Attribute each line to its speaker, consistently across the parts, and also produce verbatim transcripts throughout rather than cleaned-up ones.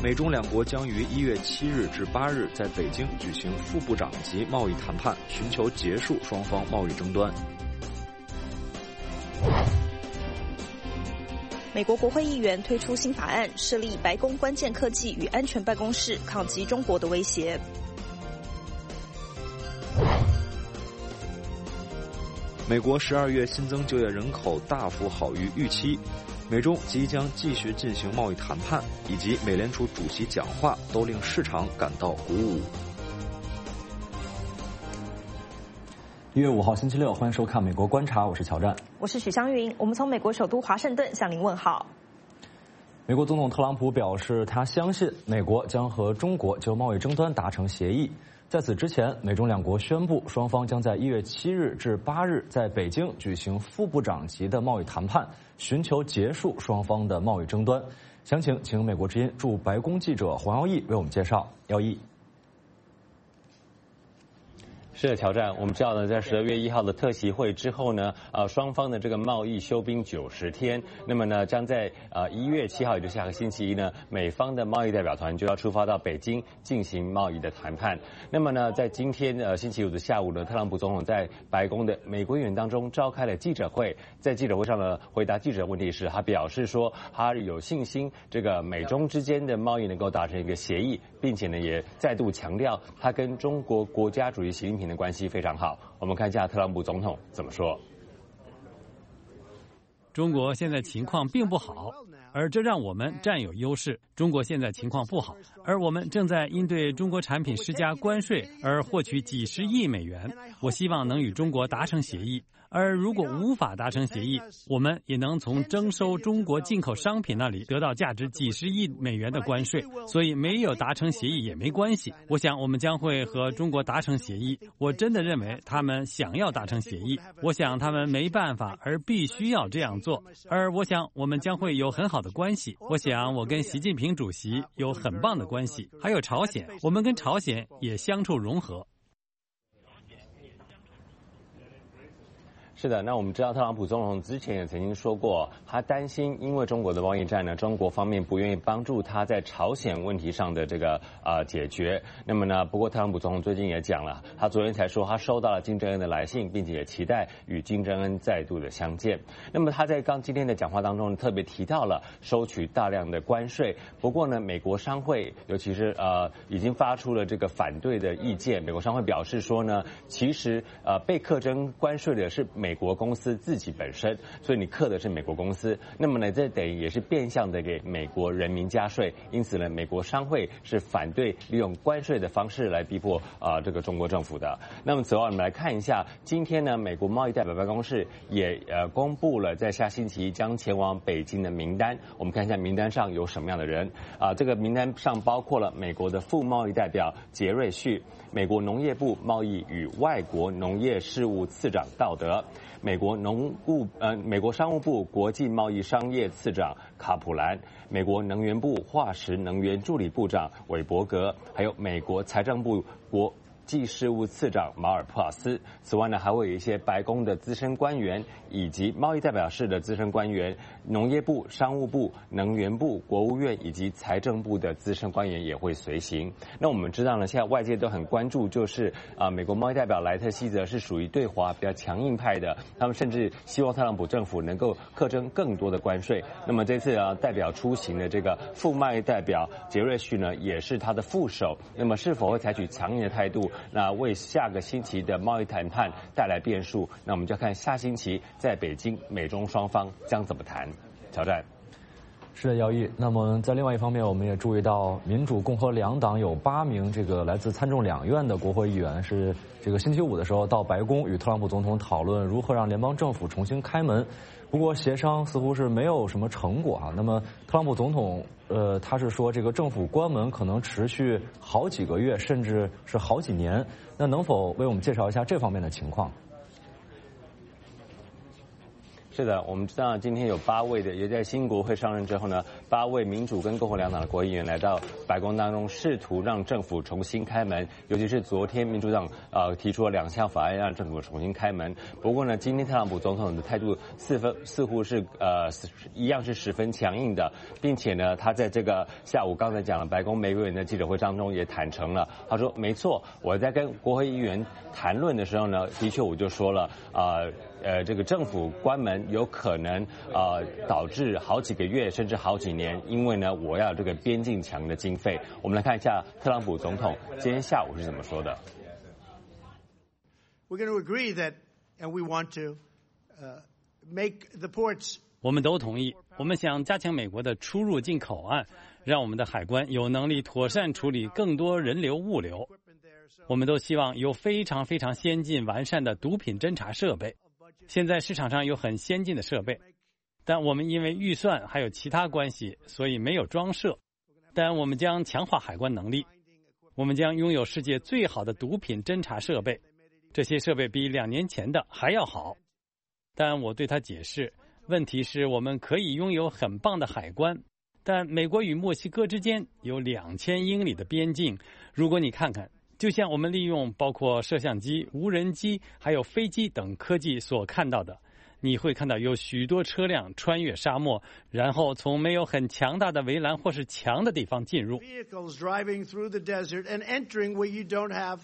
Speaker 1: 美中两国将于一月七日至八日在北京举行副部长级贸易谈判，寻求结束双方贸易争端。
Speaker 2: 美国国会议员推出新法案，设立白宫关键科技与安全办公室，抗击中国的威胁。
Speaker 1: 美国十二月新增就业人口大幅好于预期，美中即将继续进行贸易谈判，以及美联储主席讲话都令市场感到鼓舞。
Speaker 3: 一月五号星期六，欢迎收看《美国观察》，我是乔战，
Speaker 2: 我是许湘云。我们从美国首都华盛顿向您问好。
Speaker 3: 美国总统特朗普表示，他相信美国将和中国就贸易争端达成协议。在此之前，美中两国宣布，双方将在一月七日至八日在北京举行副部长级的贸易谈判，寻求结束双方的贸易争端。详情，请美国之音驻白宫记者黄耀义为我们介绍。耀义。
Speaker 4: 是的，乔战，我们知道呢，在十二月一号的特席会之后呢，呃，双方的这个贸易休兵九十天，那么呢，将在呃一月七号，也就是下个星期一呢，美方的贸易代表团就要出发到北京进行贸易的谈判。那么呢，在今天呃星期五的下午呢，特朗普总统在白宫的美国议员当中召开了记者会，在记者会上呢，回答记者问题时，他表示说，他有信心这个美中之间的贸易能够达成一个协议，并且呢，也再度强调他跟中国国家主席习近平的关系非常好。我们看一下特朗普总统怎么说。
Speaker 5: 中国现在情况并不好，而这让我们占有优势。中国现在情况不好，而我们正在因对中国产品施加关税而获取几十亿美元。我希望能与中国达成协议，而如果无法达成协议，我们也能从征收中国进口商品那里得到价值几十亿美元的关税。所以没有达成协议也没关系。我想我们将会和中国达成协议。我真的认为他们想要达成协议，我想他们没办法而必须要这样做，而我想我们将会有很好的关系。我想我跟习近平主席有很棒的关系，还有朝鲜，我们跟朝鲜也相处融合。
Speaker 4: 是的，那我们知道特朗普总统之前也曾经说过，他担心因为中国的贸易战呢，中国方面不愿意帮助他在朝鲜问题上的这个呃解决。那么呢，不过特朗普总统最近也讲了，他昨天才说他收到了金正恩的来信，并且也期待与金正恩再度的相见。那么他在刚今天的讲话当中特别提到了收取大量的关税。不过呢，美国商会尤其是呃已经发出了这个反对的意见。美国商会表示说呢，其实呃被课征关税的是美国公司自己本身，所以你课的是美国公司，那么呢，这等于也是变相的给美国人民加税。因此呢，美国商会是反对利用关税的方式来逼迫啊、呃、这个中国政府的。那么此外，我们来看一下，今天呢，美国贸易代表办公室也呃公布了在下星期将前往北京的名单。我们看一下名单上有什么样的人啊、呃？这个名单上包括了美国的副贸易代表杰瑞旭，美国农业部贸易与外国农业事务次长道德，美国农务呃美国商务部国际贸易商业次长卡普兰，美国能源部化石能源助理部长韦伯格，还有美国财政部国际事务次长马尔普尔斯。此外呢，还会有一些白宫的资深官员，以及贸易代表室的资深官员，农业部、商务部、能源部、国务院以及财政部的资深官员也会随行。那我们知道呢，现在外界都很关注，就是啊、呃，美国贸易代表莱特希泽是属于对华比较强硬派的，他们甚至希望特朗普政府能够课征更多的关税。那么这次啊，代表出行的这个副贸易代表杰瑞旭呢，也是他的副手。那么是否会采取强硬的态度？那为下个星期的贸易谈判带来变数，那我们就要看下星期在北京美中双方将怎么谈。挑战。
Speaker 3: 是的，姚毅。那么在另外一方面，我们也注意到，民主、共和两党有八名这个来自参众两院的国会议员是这个星期五的时候到白宫与特朗普总统讨论如何让联邦政府重新开门。不过协商似乎是没有什么成果啊。那么特朗普总统呃，他是说这个政府关门可能持续好几个月，甚至是好几年。那能否为我们介绍一下这方面的情况？
Speaker 4: 是的，我们知道今天有八位的，也在新国会上任之后呢，八位民主跟共和两党的国会议员来到白宫当中，试图让政府重新开门。尤其是昨天民主党呃提出了两项法案让政府重新开门。不过呢，今天特朗普总统的态度似分似乎是呃一样是十分强硬的，并且呢，他在这个下午刚才讲了白宫每个人的记者会当中也坦诚了，他说没错，我在跟国会议员谈论的时候呢，的确我就说了啊。呃呃，这个政府关门有可能呃导致好几个月甚至好几年，因为呢，我要有这个边境墙的经费。我们来看一下特朗普总统今天下午是怎么说的。
Speaker 6: We're going to agree that, and we want to uh, make the ports.
Speaker 5: 我们都同意，我们想加强美国的出入境口岸，让我们的海关有能力妥善处理更多人流物流。我们都希望有非常非常先进完善的毒品侦查设备。现在市场上有很先进的设备，但我们因为预算还有其他关系，所以没有装设。但我们将强化海关能力，我们将拥有世界最好的毒品侦查设备，这些设备比两年前的还要好。但我对他解释，问题是我们可以拥有很棒的海关，但美国与墨西哥之间有两千英里的边境，如果你看看。就像我们利用包括摄像机、无人机还有飞机等科技所看到的，你会看到有许多车辆穿越沙漠，然后从没有很强大的围栏或是墙的地方进入。
Speaker 6: Vehicles driving through the desert and entering where you don't have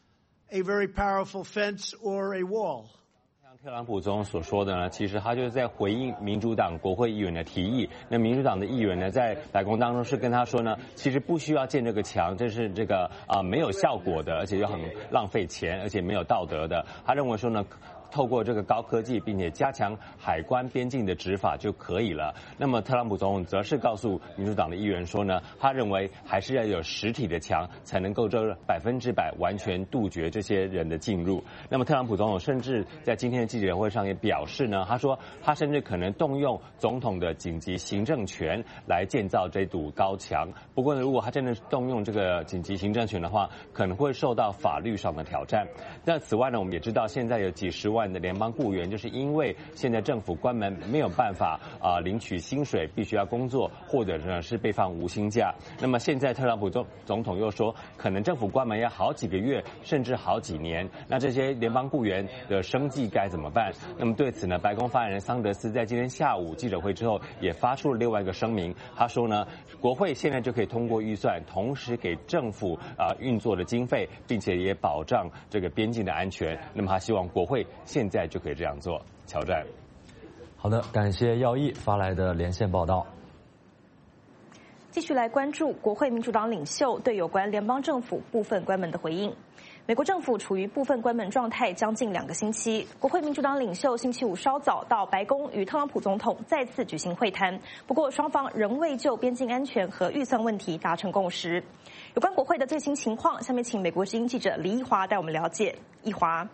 Speaker 6: a very powerful fence or a wall.
Speaker 4: 特朗普总统所说的呢，其实他就是在回应民主党国会议员的提议。那民主党的议员呢，在白宫当中是跟他说呢，其实不需要建这个墙，这是这个啊、呃、没有效果的，而且又很浪费钱，而且没有道德的。他认为说呢。透过这个高科技，并且加强海关边境的执法就可以了。那么特朗普总统则是告诉民主党的议员说呢，他认为还是要有实体的墙，才能够这百分之百完全杜绝这些人的进入。那么特朗普总统甚至在今天的记者会上也表示呢，他说他甚至可能动用总统的紧急行政权来建造这堵高墙。不过呢，如果他真的动用这个紧急行政权的话，可能会受到法律上的挑战。那此外呢，我们也知道现在有几十万的联邦雇员，就是因为现在政府关门没有办法啊、呃、领取薪水，必须要工作，或者呢是被放无薪假。那么现在特朗普总总统又说，可能政府关门要好几个月，甚至好几年。那这些联邦雇员的生计该怎么办？那么对此呢，白宫发言人桑德斯在今天下午记者会之后也发出了另外一个声明，他说呢，国会现在就可以通过预算，同时给政府啊、呃、运作的经费，并且也保障这个边境的安全。那么他希望国会现在就可以这样做。乔战，
Speaker 3: 好的，感谢耀义发来的连线报道。
Speaker 2: 继续来关注国会民主党领袖对有关联邦政府部分关门的回应。美国政府处于部分关门状态将近两个星期，国会民主党领袖星期五稍早到白宫与特朗普总统再次举行会谈，不过双方仍未就边境安全和预算问题达成共识。有关国会的最新情况，下面请美国之音记者李一华带我们了解。一华。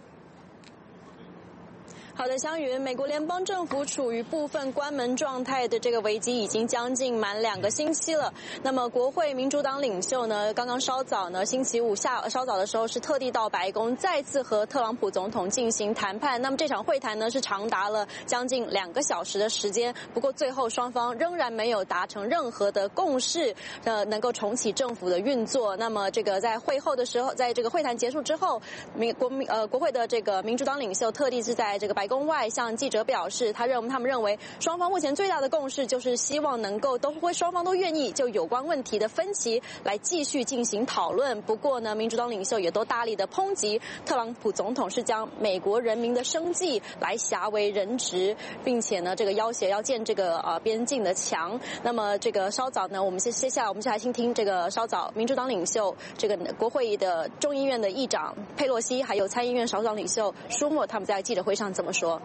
Speaker 7: 好的，湘云，美国联邦政府处于部分关门状态的这个危机已经将近满两个星期了。那么，国会民主党领袖呢，刚刚稍早呢，星期五下稍早的时候是特地到白宫，再次和特朗普总统进行谈判。那么这场会谈呢，是长达了将近两个小时的时间。不过最后双方仍然没有达成任何的共识，呃，能够重启政府的运作。那么这个在会后的时候，在这个会谈结束之后，民国民呃国会的这个民主党领袖特地是在这个白宫外向记者表示，他认他们认为双方目前最大的共识就是希望能够都会双方都愿意就有关问题的分歧来继续进行讨论。不过呢，民主党领袖也都大力的抨击特朗普总统是将美国人民的生计来挟为人质，并且呢这个要挟要建这个呃边境的墙。那么这个稍早呢，我们接接下来我们就来听听这个稍早民主党领袖这个国会的众议院的议长佩洛西，还有参议院少数党领袖舒默他们在记者会上怎么说。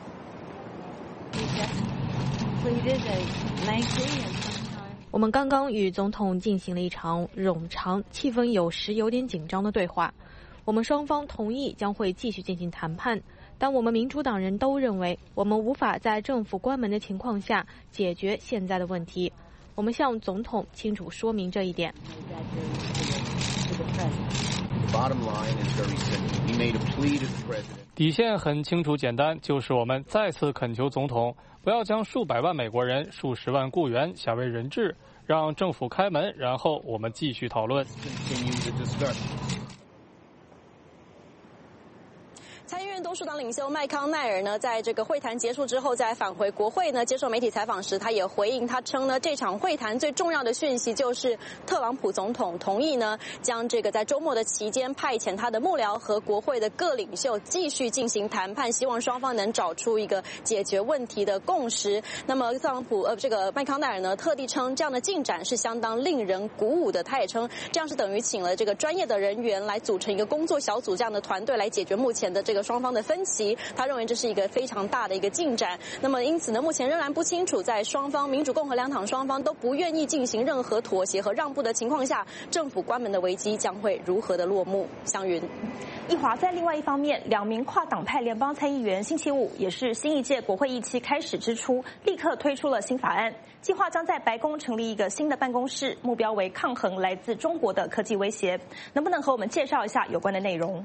Speaker 8: 我们刚刚与总统进行了一场冗长、气氛有时有点紧张的对话。我们双方同意将会继续进行谈判，但我们民主党人都认为我们无法在政府关门的情况下解决现在的问题。我们向总统清楚说明这一点。
Speaker 9: 底线很清楚简单，就是我们再次恳求总统不要将数百万美国人、数十万雇员下为人质，让政府开门，然后我们继续讨论。
Speaker 7: 参议院多数党领袖麦康奈尔呢，在这个会谈结束之后，在返回国会呢接受媒体采访时，他也回应，他称呢，这场会谈最重要的讯息就是特朗普总统同意呢，将这个在周末的期间派遣他的幕僚和国会的各领袖继续进行谈判，希望双方能找出一个解决问题的共识。那么特朗普呃这个麦康奈尔呢，特地称这样的进展是相当令人鼓舞的，他也称这样是等于请了这个专业的人员来组成一个工作小组这样的团队来解决目前的这个双方的分歧，他认为这是一个非常大的一个进展。那么因此呢，目前仍然不清楚，在双方民主共和两党双方都不愿意进行任何妥协和让步的情况下，政府关门的危机将会如何的落幕？湘云，
Speaker 2: 一华在另外一方面，两名跨党派联邦参议员星期五也是新一届国会议期开始之初，立刻推出了新法案，计划将在白宫成立一个新的办公室，目标为抗衡来自中国的科技威胁。能不能和我们介绍一下有关的内容？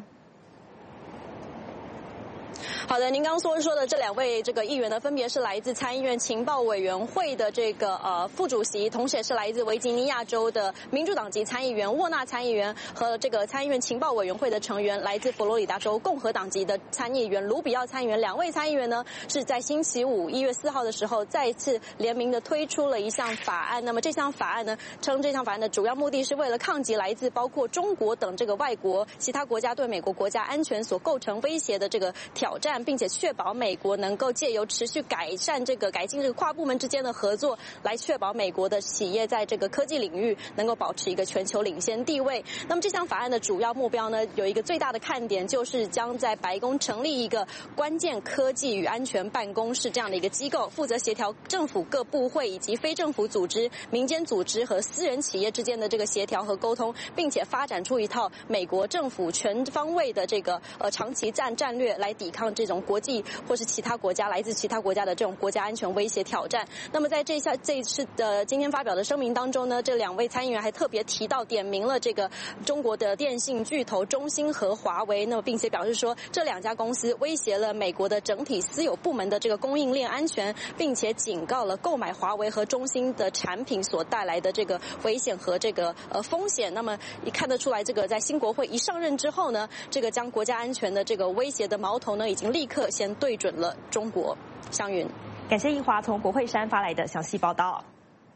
Speaker 7: 好的，您刚刚所说的这两位这个议员呢，分别是来自参议院情报委员会的这个呃副主席，同时也是来自维吉尼亚州的民主党籍参议员沃纳参议员和这个参议院情报委员会的成员，来自佛罗里达州共和党籍的参议员卢比奥参议员。两位参议员呢是在星期五一月四号的时候再次联名的推出了一项法案。那么这项法案呢，称这项法案的主要目的是为了抗击来自包括中国等这个外国其他国家对美国国家安全所构成威胁的这个挑战，并且确保美国能够借由持续改善这个改进这个跨部门之间的合作，来确保美国的企业在这个科技领域能够保持一个全球领先地位。那么这项法案的主要目标呢，有一个最大的看点，就是将在白宫成立一个关键科技与安全办公室这样的一个机构，负责协调政府各部会以及非政府组织、民间组织和私人企业之间的这个协调和沟通，并且发展出一套美国政府全方位的这个呃长期战战略来抵抗这种国际或是其他国家来自其他国家的这种国家安全威胁挑战。那么在这下这一次的今天发表的声明当中呢，这两位参议员还特别提到点名了这个中国的电信巨头中兴和华为，那么并且表示说这两家公司威胁了美国的整体私有部门的这个供应链安全，并且警告了购买华为和中兴的产品所带来的这个危险和这个呃风险。那么你看得出来，这个在新国会一上任之后呢，这个将国家安全的这个威胁的矛头呢，已经立刻先对准了中国。湘云，
Speaker 2: 感谢一华从国会山发来的详细报道。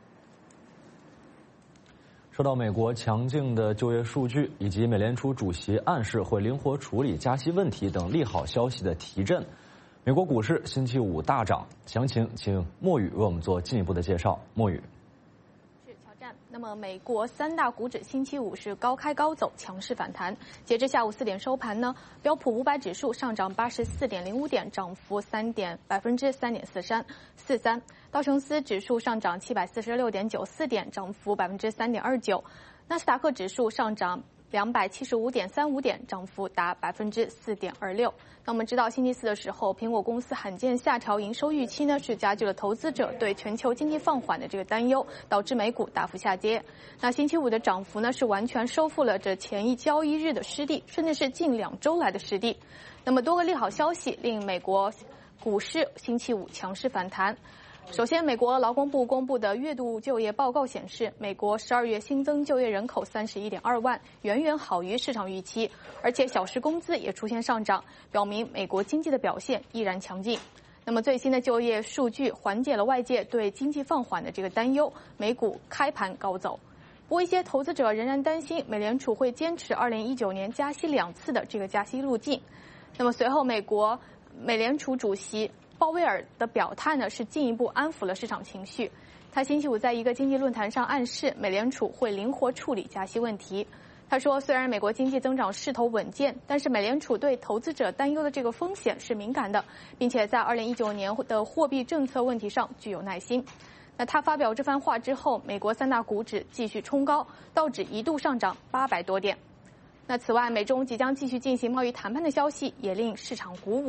Speaker 3: 受到美国强劲的就业数据以及美联储主席暗示会灵活处理加息问题等利好消息的提振，美国股市星期五大涨。详情请莫宇为我们做进一步的介绍。莫宇。
Speaker 8: 那么，美国三大股指星期五是高开高走，强势反弹。截至下午四点收盘呢，标普五百指数上涨八十四点零五点，涨幅三点百分之三点四三四三；道琼斯指数上涨七百四十六点九四点，涨幅百分之三点二九；纳斯达克指数上涨两百七十五点三五点，涨幅达百分之四点二六。那我们知道，星期四的时候，苹果公司罕见下调营收预期呢，是加剧了投资者对全球经济放缓的这个担忧，导致美股大幅下跌。那星期五的涨幅呢，是完全收复了这前一交易日的失地，甚至是近两周来的失地。那么多个利好消息令美国股市星期五强势反弹。首先，美国劳工部公布的月度就业报告显示，美国十二月新增就业人口三十一点二万，远远好于市场预期，而且小时工资也出现上涨，表明美国经济的表现依然强劲。那么最新的就业数据缓解了外界对经济放缓的这个担忧，美股开盘高走。不过，一些投资者仍然担心美联储会坚持二零一九年加息两次的这个加息路径。那么随后，美国美联储主席鲍威尔的表态呢，是进一步安抚了市场情绪。他星期五在一个经济论坛上暗示，美联储会灵活处理加息问题。他说，虽然美国经济增长势头稳健，但是美联储对投资者担忧的这个风险是敏感的，并且在二零一九年的货币政策问题上具有耐心。那他发表这番话之后，美国三大股指继续冲高，道指一度上涨八百多点。那此外，美中即将继续进行贸易谈判的消息也令市场鼓舞。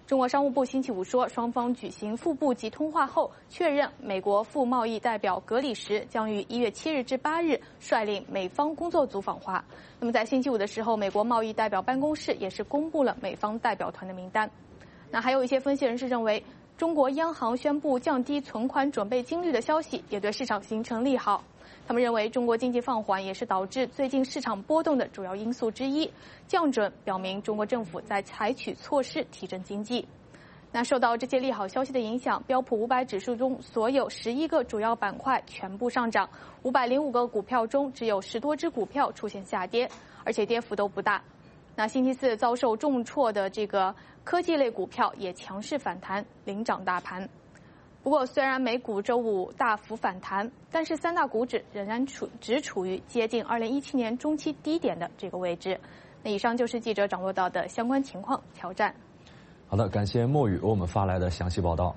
Speaker 10: 中国商务部星期五说，双方举行副部级通话后，确认美国副贸易代表格里什将于一月七日至八日率领美方工作组访华。那么在星期五的时候，美国贸易代表办公室也是公布了美方代表团的名单。那还有一些分析人士认为，中国央行宣布降低存款准备金率的消息也对市场形成利好。他们认为，中国经济放缓也是导致最近市场波动的主要因素之一。降准表明中国政府在采取措施提振经济。那受到这些利好消息的影响，标普五百指数中所有十一个主要板块全部上涨，五百零五个股票中只有十多只股票出现下跌，而且跌幅都不大。那星期四遭受重挫的这个科技类股票也强势反弹，领涨大盘。不过，虽然美股周五大幅反弹，但是三大股指仍然处只处于接近二零一七年中期低点的这个位置。那以上就是记者掌握到的相关情况。挑战。
Speaker 3: 好的，感谢墨雨为我们发来的详细报道。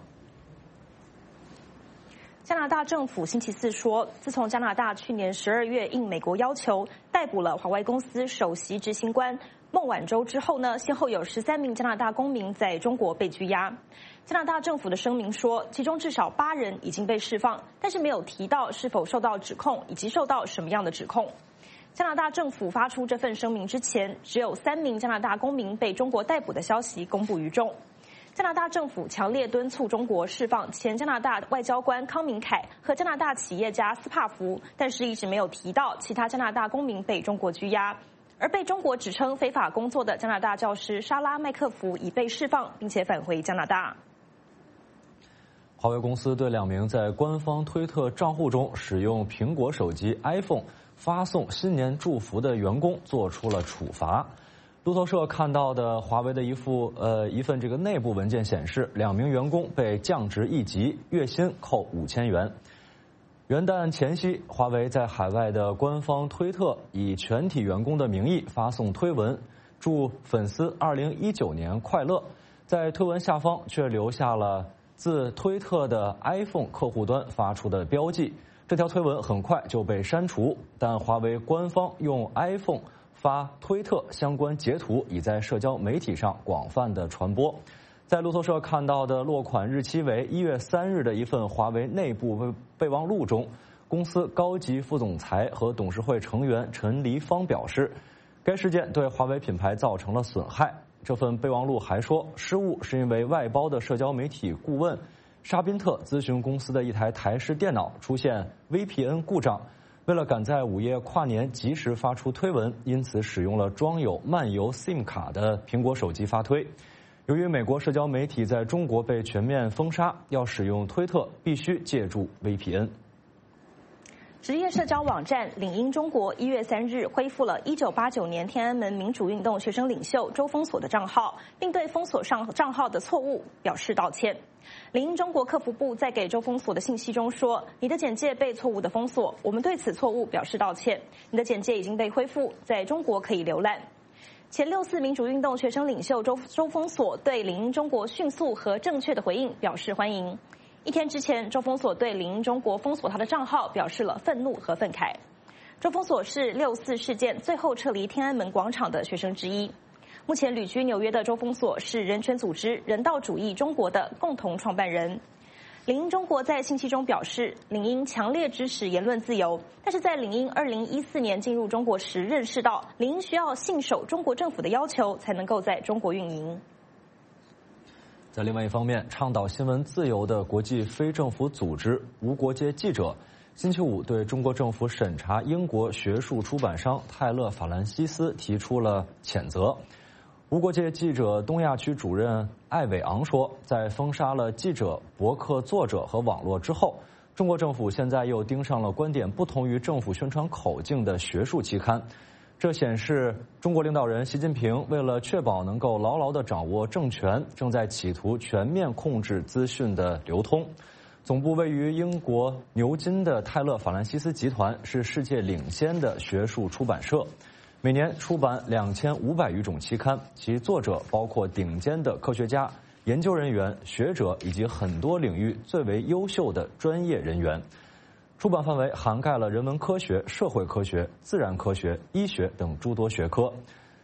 Speaker 2: 加拿大政府星期四说，自从加拿大去年十二月应美国要求逮捕了华为公司首席执行官孟晚舟之后呢，先后有十三名加拿大公民在中国被拘押。加拿大政府的声明说，其中至少八人已经被释放，但是没有提到是否受到指控以及受到什么样的指控。加拿大政府发出这份声明之前，只有三名加拿大公民被中国逮捕的消息公布于众。加拿大政府强烈敦促中国释放前加拿大外交官康明凯和加拿大企业家斯帕福，但是一直没有提到其他加拿大公民被中国拘押。而被中国指称非法工作的加拿大教师莎拉麦克福已被释放，并且返回加拿大。
Speaker 3: 华为公司对两名在官方推特账户中使用苹果手机 iPhone 发送新年祝福的员工做出了处罚。路透社看到的华为的一副呃一份这个内部文件显示，两名员工被降职一级，月薪扣五千元。元旦前夕，华为在海外的官方推特以全体员工的名义发送推文，祝粉丝二零一九年快乐。在推文下方却留下了自推特的 iPhone 客户端发出的标记，这条推文很快就被删除，但华为官方用 iPhone 发推特相关截图已在社交媒体上广泛的传播。在路透社看到的落款日期为一月三日的一份华为内部备忘录中，公司高级副总裁和董事会成员陈黎芳表示，该事件对华为品牌造成了损害。这份备忘录还说，失误是因为外包的社交媒体顾问沙宾特咨询公司的一台台式电脑出现 V P N 故障，为了赶在午夜跨年及时发出推文，因此使用了装有漫游 SIM 卡的苹果手机发推。由于美国社交媒体在中国被全面封杀，要使用推特必须借助 V P N。
Speaker 2: 职业社交网站领英中国一月三日恢复了一九八九年天安门民主运动学生领袖周封锁的账号，并对封锁上账号的错误表示道歉。领英中国客服部在给周封锁的信息中说：“你的简介被错误的封锁，我们对此错误表示道歉。你的简介已经被恢复，在中国可以浏览。”前六四民主运动学生领袖周周封锁对领英中国迅速和正确的回应表示欢迎。一天之前，周封锁对领英中国封锁他的账号表示了愤怒和愤慨。周封锁是六四事件最后撤离天安门广场的学生之一。目前旅居纽约的周封锁是人权组织人道主义中国的共同创办人。领英中国在信息中表示，领英强烈支持言论自由，但是在领英二零一四年进入中国时认识到，领英需要信守中国政府的要求，才能够在中国运营。
Speaker 3: 在另外一方面，倡导新闻自由的国际非政府组织无国界记者星期五对中国政府审查英国学术出版商泰勒·法兰西斯提出了谴责。无国界记者东亚区主任艾伟昂说，在封杀了记者、博客作者和网络之后，中国政府现在又盯上了观点不同于政府宣传口径的学术期刊。这显示中国领导人习近平为了确保能够牢牢地掌握政权，正在企图全面控制资讯的流通。总部位于英国牛津的泰勒·法兰西斯集团是世界领先的学术出版社，每年出版两千五百余种期刊，其作者包括顶尖的科学家、研究人员、学者以及很多领域最为优秀的专业人员。出版范围涵盖了人文科学、社会科学、自然科学、医学等诸多学科。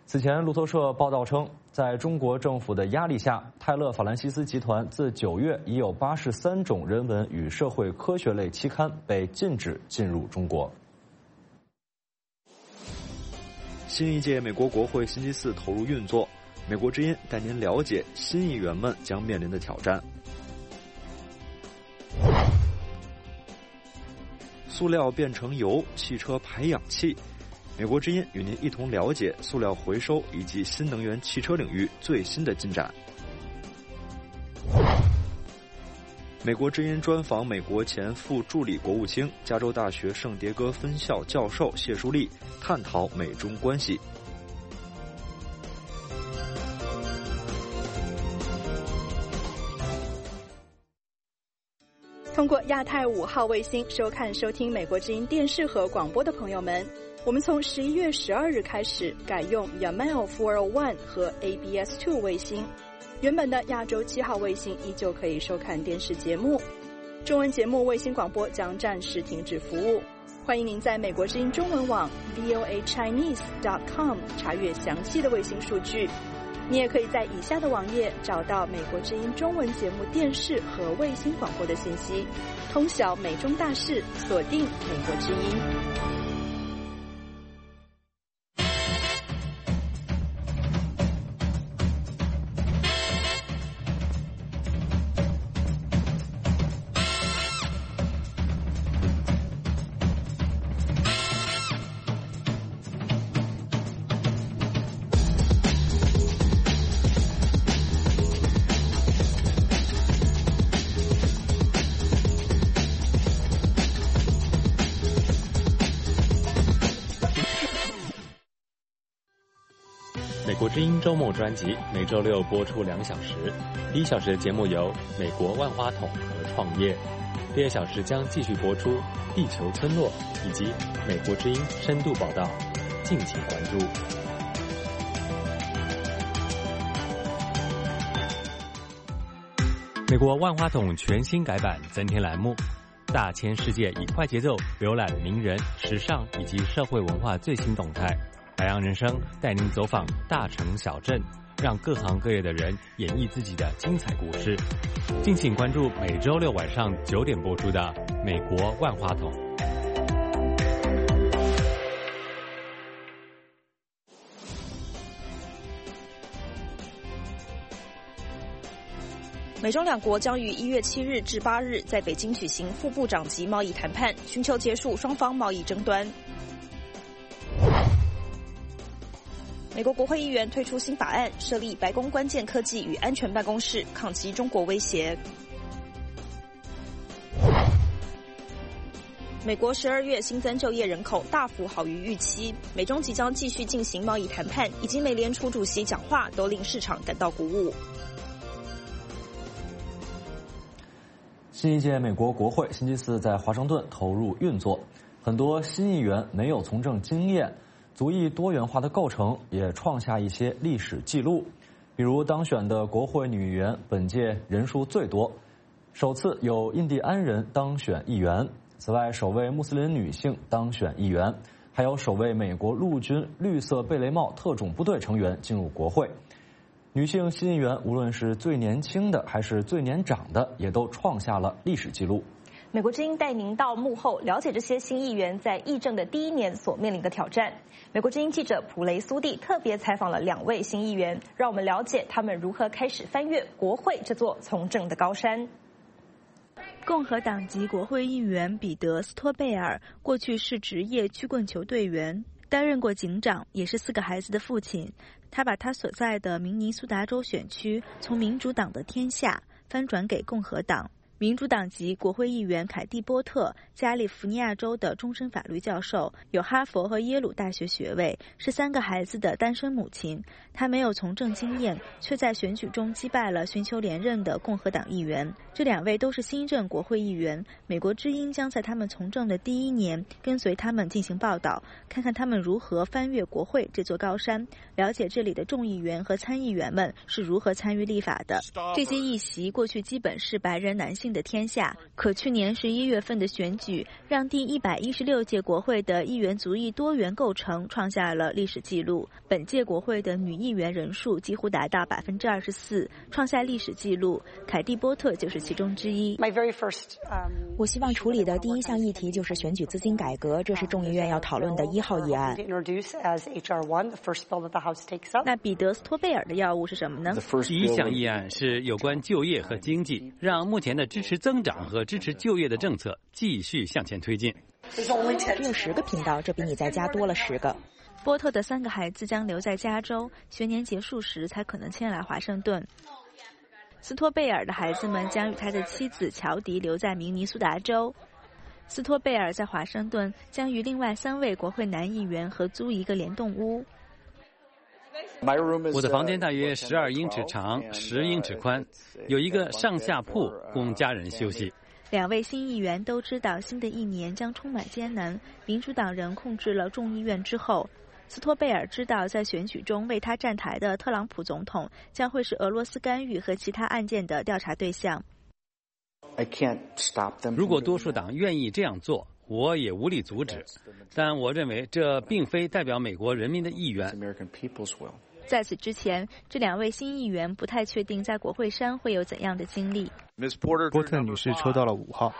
Speaker 3: 此前，路透社报道称，在中国政府的压力下，泰勒·法兰西斯集团自九月已有八十三种人文与社会科学类期刊被禁止进入中国。
Speaker 1: 新一届美国国会星期四投入运作，美国之音带您了解新议员们将面临的挑战。塑料变成油，汽车排氧气。美国之音与您一同了解塑料回收以及新能源汽车领域最新的进展。美国之音专访美国前副助理国务卿、加州大学圣迭戈分校教授谢淑丽，探讨美中关系。
Speaker 11: 通过亚太五号卫星收看收听美国之音电视和广播的朋友们，我们从十一月十二日开始改用 Yamal四零一 和 A B S 二 卫星，原本的亚洲七号卫星依旧可以收看电视节目。中文节目卫星广播将暂时停止服务，欢迎您在美国之音中文网 V O A Chinese dot com 查阅详细的卫星数据。你也可以在以下的网页找到美国之音中文节目电视和卫星广播的信息，通晓美中大事，锁定美国之音。
Speaker 4: 美国之音周末专辑每周六播出两小时，第一小时的节目由美国万花筒和创业，第二小时将继续播出地球村落以及美国之音深度报道，敬请关注。美国万花筒全新改版增添栏目，大千世界以快节奏浏览名人、时尚以及社会文化最新动态。海洋人生带您走访大城小镇，让各行各业的人演绎自己的精彩故事。敬请关注每周六晚上九点播出的《美国万花筒》。
Speaker 2: 美中两国将于一月七日至八日在北京举行副部长级贸易谈判，寻求结束双方贸易争端。美国国会议员推出新法案，设立白宫关键科技与安全办公室，抗击中国威胁。美国十二月新增就业人口大幅好于预期，美中即将继续进行贸易谈判，以及美联储主席讲话都令市场感到鼓舞。
Speaker 3: 新一届美国国会星期四在华盛顿投入运作，很多新议员没有从政经验。族裔多元化的构成也创下一些历史记录，比如当选的国会女议员本届人数最多，首次有印第安人当选议员。此外，首位穆斯林女性当选议员，还有首位美国陆军绿色贝雷帽特种部队成员进入国会。女性新议员无论是最年轻的还是最年长的，也都创下了历史记录。
Speaker 2: 美国之音带您到幕后了解这些新议员在议政的第一年所面临的挑战。美国之音记者普雷苏蒂特别采访了两位新议员，让我们了解他们如何开始翻越国会这座从政的高山。
Speaker 12: 共和党籍国会议员彼得·斯托贝尔过去是职业曲棍球队员，担任过警长，也是四个孩子的父亲。他把他所在的明尼苏达州选区从民主党的天下翻转给共和党。民主党籍国会议员凯蒂·波特，加利福尼亚州的终身法律教授，有哈佛和耶鲁大学学位，是三个孩子的单身母亲。她没有从政经验，却在选举中击败了寻求连任的共和党议员。这两位都是新任国会议员，美国之音将在他们从政的第一年跟随他们进行报道，看看他们如何翻越国会这座高山，了解这里的众议员和参议员们是如何参与立法的。这些议席过去基本是白人男性新的天下。可去年十一月份的选举，让第一百一十六届国会的议员族裔多元构成创下了历史纪录。本届国会的女议员人数几乎达到百分之二十四，创下历史纪录。凯蒂波特就是其中之一。
Speaker 13: 我希望处理的第一项议题就是选举资金改革，这是众议院要讨论的一号议案。
Speaker 12: 那彼得·斯托贝尔的要务是什么呢？
Speaker 5: 第一项议案是有关就业和经济，让目前的支持增长和支持就业的政策继续向前推进。
Speaker 13: 只有十个频道，这比你在家多了十个。
Speaker 12: 波特的三个孩子将留在加州，学年结束时才可能迁来华盛顿。斯托贝尔的孩子们将与他的妻子乔迪留在明尼苏达州。斯托贝尔在华盛顿将与另外三位国会男议员合租一个联动屋。
Speaker 5: 我的房间大约十二英尺长，十英尺宽，有一个上下铺供家人休息。
Speaker 12: 两位新议员都知道新的一年将充满艰难。民主党人控制了众议院之后，斯托贝尔知道在选举中为他站台的特朗普总统将会是俄罗斯干预和其他案件的调查对象。
Speaker 5: 如果多数党愿意这样做，我也无力阻止，但我认为这并非代表美国人民的意愿。
Speaker 12: 在此之前，这两位新议员不太确定在国会山会有怎样的经历。
Speaker 14: 波特女士抽到了五号。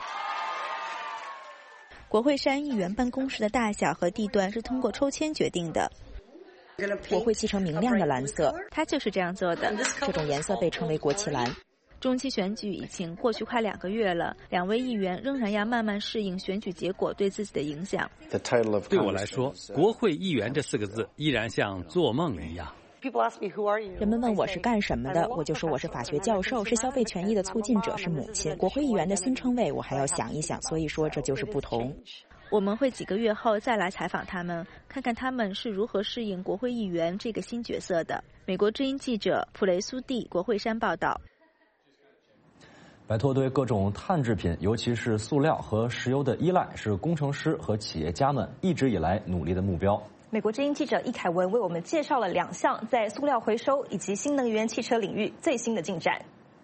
Speaker 12: 国会山议员办公室的大小和地段是通过抽签决定的。
Speaker 13: 我会漆成明亮的蓝色，
Speaker 12: 他就是这样做的。
Speaker 13: 这种颜色被称为国旗蓝。
Speaker 12: 中期选举已经过去快两个月了，两位议员仍然要慢慢适应选举结果对自己的影响。
Speaker 5: 对我来说，国会议员这四个字依然像做梦一样。
Speaker 13: 人们问我是干什么的，我就说我是法学教授，是消费权益的促进者，是母亲。国会议员的新称谓我还要想一想，所以说这就是不同。
Speaker 12: 我们会几个月后再来采访他们，看看他们是如何适应国会议员这个新角色的。美国之音记者普雷苏蒂，国会山报道。
Speaker 3: 摆脱对各种碳制品，尤其是塑料和石油的依赖，是工程师和企业家们一直以来努力的目标。
Speaker 2: 美国之音记者易凯文为我们介绍了两项在塑料回收以及新能源汽车领域最新的进展。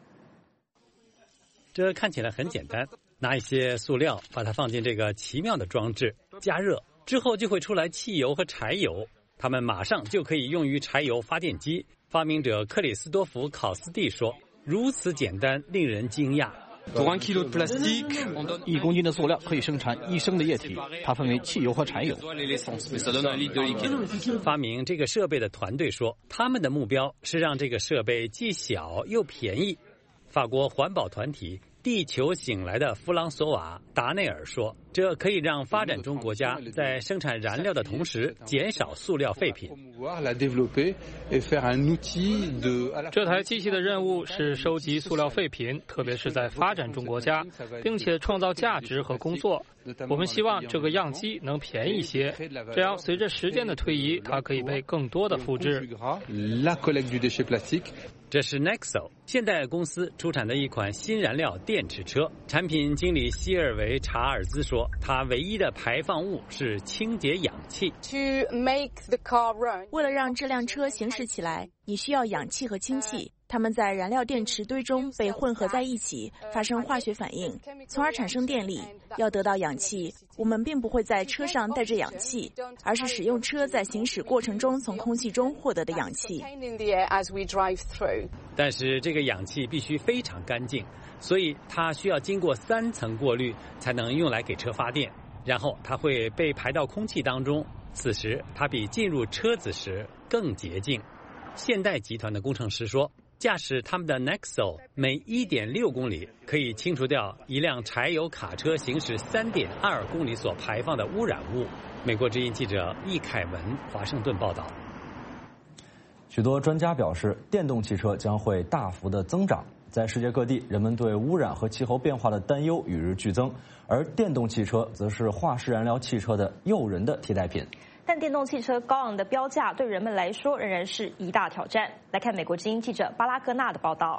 Speaker 5: 这看起来很简单，拿一些塑料，把它放进这个奇妙的装置，加热之后就会出来汽油和柴油，它们马上就可以用于柴油发电机。发明者克里斯多弗·考斯蒂说：“如此简单，令人惊讶。”
Speaker 15: 一公斤的塑料可以生产一升的液体，它分为汽油和柴油。
Speaker 5: 发明这个设备的团队说，他们的目标是让这个设备既小又便宜。法国环保团体地球醒来的弗朗索瓦·达内尔说，这可以让发展中国家在生产燃料的同时减少塑料废品。
Speaker 9: 这台机器的任务是收集塑料废品，特别是在发展中国家，并且创造价值和工作。我们希望这个样机能便宜些，这样随着时间的推移，它可以被更多的复制。
Speaker 5: 这是 Nexo 现代公司出产的一款新燃料电池车。产品经理希尔维查尔兹说，它唯一的排放物是清洁氧气。
Speaker 16: 为了让这辆车行驶起来，你需要氧气和氢气，它们在燃料电池堆中被混合在一起，发生化学反应，从而产生电力。要得到氧气，我们并不会在车上带着氧气，而是使用车在行驶过程中从空气中获得的氧气。
Speaker 5: 但是这个氧气必须非常干净，所以它需要经过三层过滤才能用来给车发电，然后它会被排到空气当中，此时它比进入车子时更洁净。现代集团的工程师说，驾驶他们的 Nexo 每 一点六公里可以清除掉一辆柴油卡车行驶 三点二公里所排放的污染物。美国之音记者易凯文，华盛顿报道。
Speaker 3: 许多专家表示，电动汽车将会大幅的增长。在世界各地，人们对污染和气候变化的担忧与日俱增，而电动汽车则是化石燃料汽车的诱人的替代品。
Speaker 2: 但电动汽车高昂的标价对人们来说仍然是一大挑战。来看美国之音记者巴拉戈纳的报道。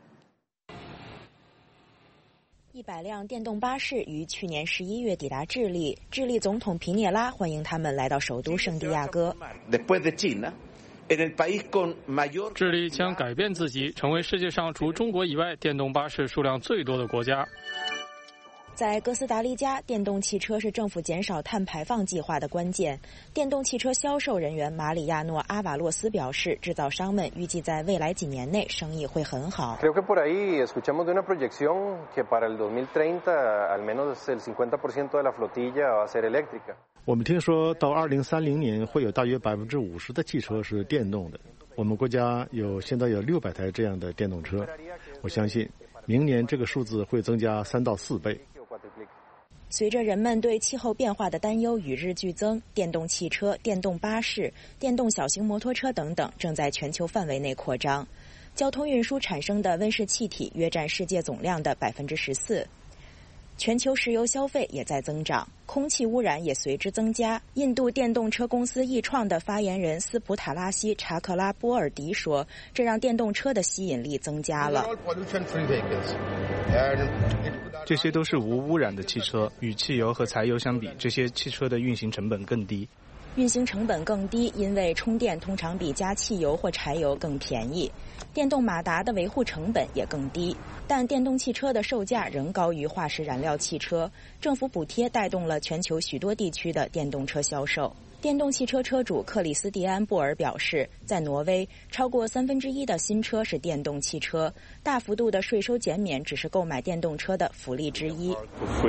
Speaker 13: 一百辆电动巴士于去年十一月抵达智利，智利总统皮涅拉欢迎他们来到首都圣地亚哥。
Speaker 9: 智利将改变自己，成为世界上除中国以外电动巴士数量最多的国家。
Speaker 13: 在哥斯达黎加，电动汽车是政府减少碳排放计划的关键。电动汽车销售人员马里亚诺·阿瓦洛斯表示，制造商们预计在未来几年内生意会很好。
Speaker 17: Creo que por ahí escuchamos de una proyección que para el dos mil treinta al menos el cincuenta por ciento de la flotilla va a ser eléctrica。
Speaker 14: 我们听说到二零三零年会有大约百分之五十的汽车是电动的。我们国家有现在有六百台这样的电动车，我相信明年这个数字会增加三到四倍。
Speaker 13: 随着人们对气候变化的担忧与日俱增，电动汽车、电动巴士、电动小型摩托车等等正在全球范围内扩张。交通运输产生的温室气体约占世界总量的百分之十四。全球石油消费也在增长，空气污染也随之增加。印度电动车公司易创的发言人斯普塔拉西·查克拉波尔迪说，这让电动车的吸引力增加了。
Speaker 14: 这些都是无污染的汽车，与汽油和柴油相比，这些汽车的运行成本更低。
Speaker 13: 运行成本更低，因为充电通常比加汽油或柴油更便宜。电动马达的维护成本也更低，但电动汽车的售价仍高于化石燃料汽车。政府补贴带动了全球许多地区的电动车销售。电动汽车车主克里斯蒂安·布尔表示，在挪威，超过三分之一的新车是电动汽车。大幅度的税收减免只是购买电动车的福利之一。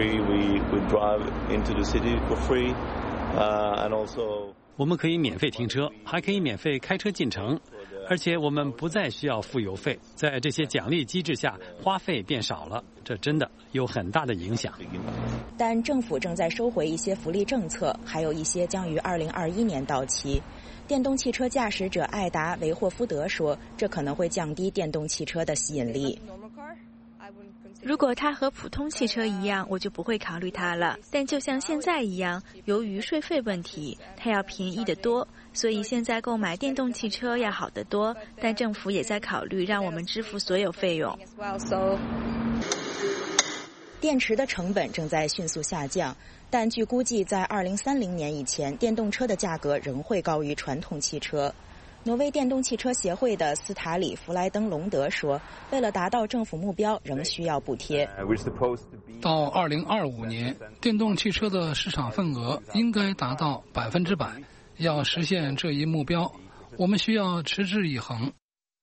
Speaker 5: 我们可以免费停车，还可以免费开车进城，而且我们不再需要付油费。在这些奖励机制下，花费变少了，这真的有很大的影响。
Speaker 13: 但政府正在收回一些福利政策，还有一些将于二零二一年到期。电动汽车驾驶者艾达·维霍夫德说，这可能会降低电动汽车的吸引力。
Speaker 12: 如果它和普通汽车一样，我就不会考虑它了。但就像现在一样，由于税费问题，它要便宜得多，所以现在购买电动汽车要好得多。但政府也在考虑让我们支付所有费用。
Speaker 13: 电池的成本正在迅速下降，但据估计，在二零三零年以前，电动车的价格仍会高于传统汽车。挪威电动汽车协会的斯塔里弗莱登隆德说，为了达到政府目标，仍需要补贴。
Speaker 18: 到二零二五年，电动汽车的市场份额应该达到百分之百。要实现这一目标，我们需要持之以恒。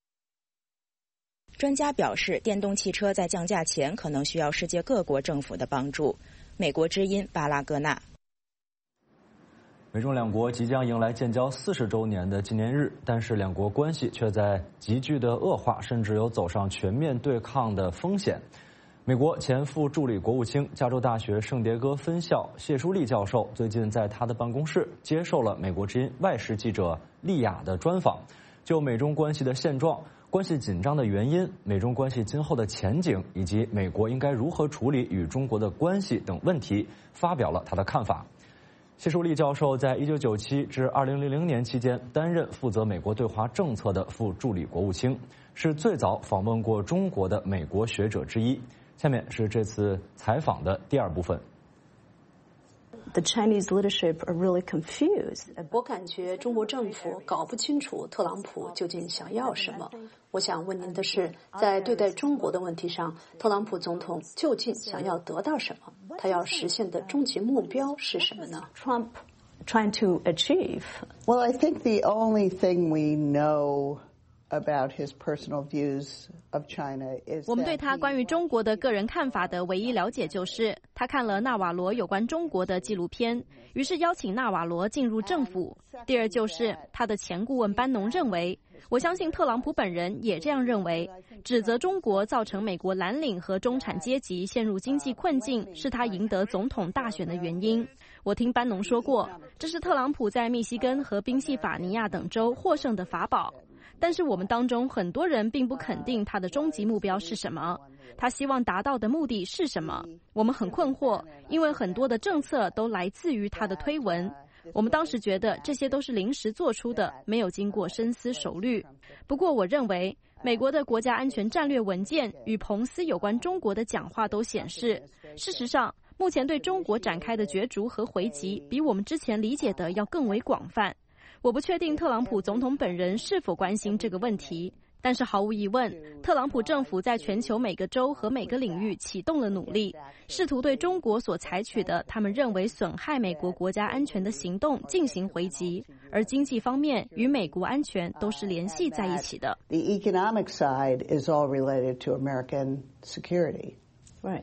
Speaker 13: 专家表示，电动汽车在降价前可能需要世界各国政府的帮助。美国之音巴拉戈纳。
Speaker 3: 美中两国即将迎来建交四十周年的纪念日，但是两国关系却在急剧的恶化，甚至有走上全面对抗的风险。美国前副助理国务卿、加州大学圣迭戈分校谢舒丽教授最近在他的办公室接受了美国之音外事记者利亚的专访，就美中关系的现状、关系紧张的原因、美中关系今后的前景以及美国应该如何处理与中国的关系等问题发表了他的看法。谢舒丽教授在一九九七至二零零零年期间担任负责美国对华政策的副助理国务卿，是最早访问过中国的美国学者之一。下面是这次采访的第二部分。
Speaker 19: The Chinese leadership are really confused.
Speaker 20: 我感觉中国政府搞不清楚特朗普究竟想要什么。我想问您的是，在对待中国的问题上，特朗普总统究竟想要得到什么？他要实现的终极目标是什么呢
Speaker 19: ？Trump trying to achieve.
Speaker 21: Well, I think the only thing we know about his personal views of China is
Speaker 22: 我们对他关于中国的个人看法的唯一了解就是，他看了纳瓦罗有关中国的纪录片，于是邀请纳瓦罗进入政府。第二就是他的前顾问班农认为，我相信特朗普本人也这样认为，指责中国造成美国蓝领和中产阶级陷入经济困境是他赢得总统大选的原因。我听班农说过，这是特朗普在密西根和宾夕法尼亚等州获胜的法宝。但是我们当中很多人并不肯定他的终极目标是什么，他希望达到的目的是什么。我们很困惑，因为很多的政策都来自于他的推文。我们当时觉得这些都是临时做出的，没有经过深思熟虑。不过我认为，美国的国家安全战略文件与彭斯有关中国的讲话都显示，事实上，目前对中国展开的角逐和回击比我们之前理解的要更为广泛。 我不确定特朗普总统本人是否关心这个问题，但是毫无疑问，特朗普政府在全球每个州和每个领域启动了努力，试图对中国所采取的他们认为损害美国国家安全的行动进行回击，而经济方面与美国安全都是联系在一起的。
Speaker 21: The economic side is all related to American security.
Speaker 19: Right.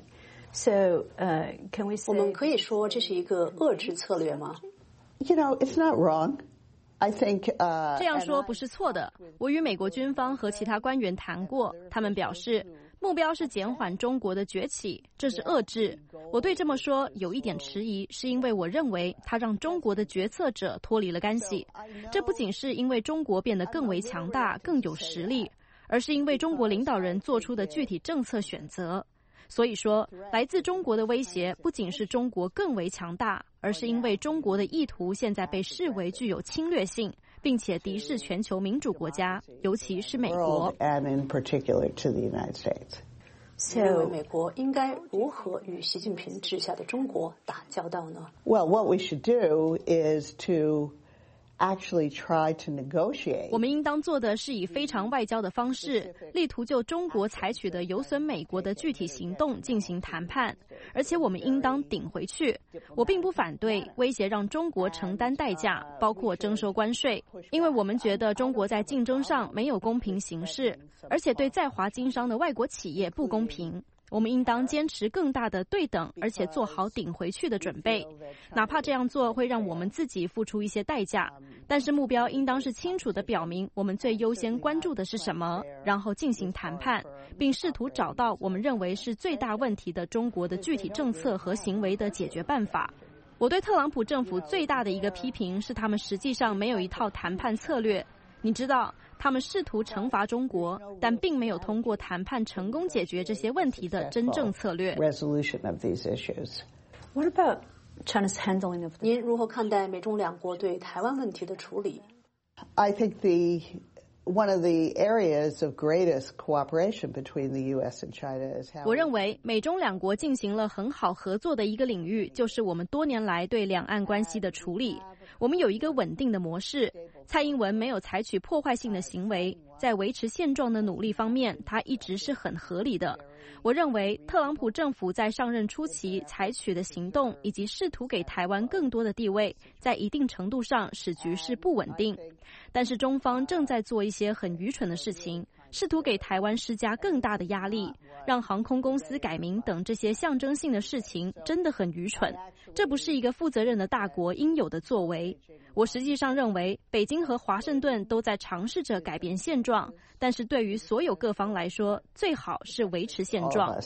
Speaker 19: So, uh, can we say...
Speaker 20: 我们可以说这是一个遏制策略吗？
Speaker 21: You know, it's not wrong. I think, uh,
Speaker 22: 这样说不是错的。我与美国军方和其他官员谈过，他们表示目标是减缓中国的崛起，这是遏制。我对这么说有一点迟疑，是因为我认为它让中国的决策者脱离了干系。这不仅是因为中国变得更为强大、更有实力，而是因为中国领导人做出的具体政策选择。所以说，来自中国的威胁不仅是中国更为强大，而是因为中国的意图现在被视为具有侵略性，并且敌视全球民主国家，尤其是美国。
Speaker 21: And in particular to the United States.
Speaker 20: 你认为美国应该如何与习近平治下的中国打交道呢？
Speaker 21: Well, what we should do is to actually try to negotiate.
Speaker 22: 我们应当做的是以非常外交的方式，力图就中国采取的有损美国的具体行动进行谈判，而且我们应当顶回去。我并不反对威胁让中国承担代价，包括征收关税，因为我们觉得中国在竞争上没有公平行事，而且对在华经商的外国企业不公平。我们应当坚持更大的对等，而且做好顶回去的准备，哪怕这样做会让我们自己付出一些代价，但是目标应当是清楚地表明我们最优先关注的是什么，然后进行谈判，并试图找到我们认为是最大问题的中国的具体政策和行为的解决办法。我对特朗普政府最大的一个批评是他们实际上没有一套谈判策略。你知道，他们试图惩罚中国，但并没有通过谈判成功解决这些问题的真正策略。
Speaker 21: Resolution of these issues.
Speaker 19: What about China's handling of the...
Speaker 20: 您如何看待美中两国对台湾问题的处理？
Speaker 21: I think the one of the areas of greatest cooperation between the U S and China is how...
Speaker 22: 我认为美中两国进行了很好合作的一个领域，就是我们多年来对两岸关系的处理。我们有一个稳定的模式，蔡英文没有采取破坏性的行为，在维持现状的努力方面，他一直是很合理的。我认为特朗普政府在上任初期采取的行动，以及试图给台湾更多的地位，在一定程度上使局势不稳定。但是中方正在做一些很愚蠢的事情，试图给台湾施加更大的压力，让航空公司改名等这些象征性的事情真的很愚蠢。这不是一个负责任的大国应有的作为。我实际上认为北京和华盛顿都在尝试着改变现状，但是对于所有各方来说，最好是维持现状。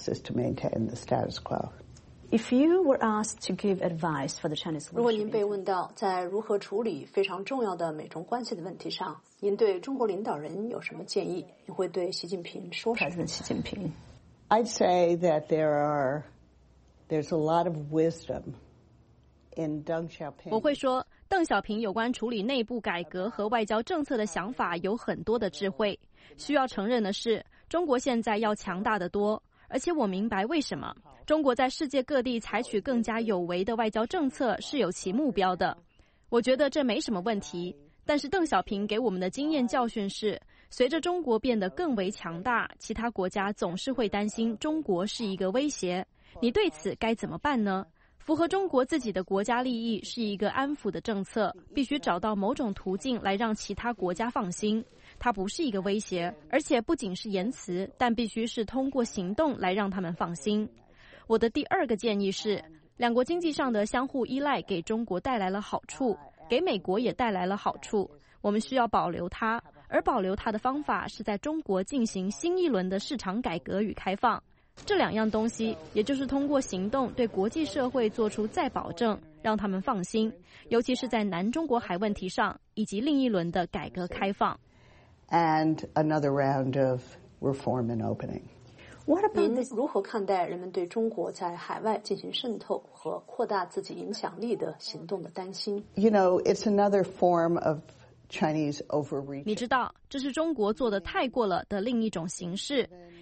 Speaker 19: If you were asked to give advice for the Chinese...
Speaker 20: 如果您被问到在如何处理非常重要的美中关系的问题上，您对中国领导人有什么建议？你会对习近平说什么？
Speaker 19: President Xi Jinping.
Speaker 21: I'd say that there are there's a lot of wisdom in Deng Xiaoping.
Speaker 22: 我会说，邓小平有关处理内部改革和外交政策的想法有很多的智慧。需要承认的是，中国现在要强大得多，而且我明白为什么。中国在世界各地采取更加有为的外交政策是有其目标的。我觉得这没什么问题。但是邓小平给我们的经验教训是，随着中国变得更为强大，其他国家总是会担心中国是一个威胁。你对此该怎么办呢？符合中国自己的国家利益是一个安抚的政策，必须找到某种途径来让其他国家放心。它不是一个威胁，而且不仅是言辞，但必须是通过行动来让他们放心。我的第二个建议是，两国经济上的相互依赖给中国带来了好处，给美国也带来了好处，我们需要保留它，而保留它的方法是在中国进行新一轮的市场改革与开放。这两样东西，也就是通过行动对国际社会做出再保证，让他们放心，尤其是在南中国海问题上，以及另一轮的改革开放。
Speaker 21: And another round of reform and opening.
Speaker 20: 您如何看待人们对中国在海外进行渗透和扩大自己影响力的行动的担心？
Speaker 21: You know, it's another form of Chinese overreach.
Speaker 22: 你知道，这是中国做的太过了的另一种形式，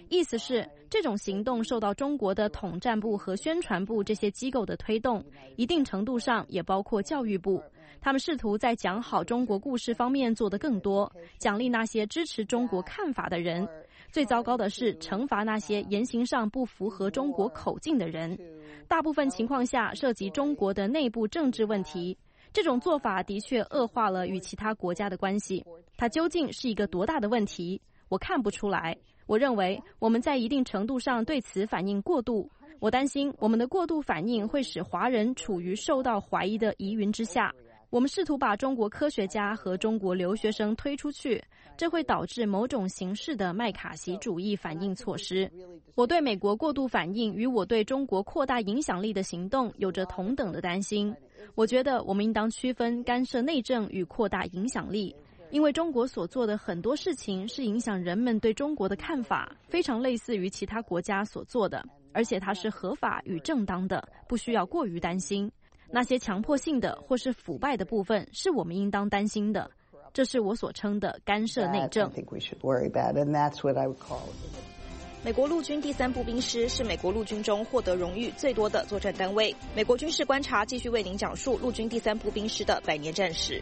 Speaker 22: 意思是，这种行动受到中国的统战部和宣传部这些机构的推动，一定程度上也包括教育部。他们试图在讲好中国故事方面做得更多，奖励那些支持中国看法的人。最糟糕的是，惩罚那些言行上不符合中国口径的人。大部分情况下涉及中国的内部政治问题。这种做法的确恶化了与其他国家的关系。它究竟是一个多大的问题？我看不出来。我认为我们在一定程度上对此反应过度。我担心我们的过度反应会使华人处于受到怀疑的疑云之下。我们试图把中国科学家和中国留学生推出去，这会导致某种形式的麦卡锡主义反应措施。我对美国过度反应与我对中国扩大影响力的行动有着同等的担心。我觉得我们应当区分干涉内政与扩大影响力。因为中国所做的很多事情是影响人们对中国的看法，非常类似于其他国家所做的，而且它是合法与正当的，不需要过于担心。那些强迫性的或是腐败的部分是我们应当担心的，这是我所称的干涉内政。
Speaker 2: 美国陆军第三步兵师是美国陆军中获得荣誉最多的作战单位。美国军事观察继续为您讲述陆军第三步兵师的百年战史。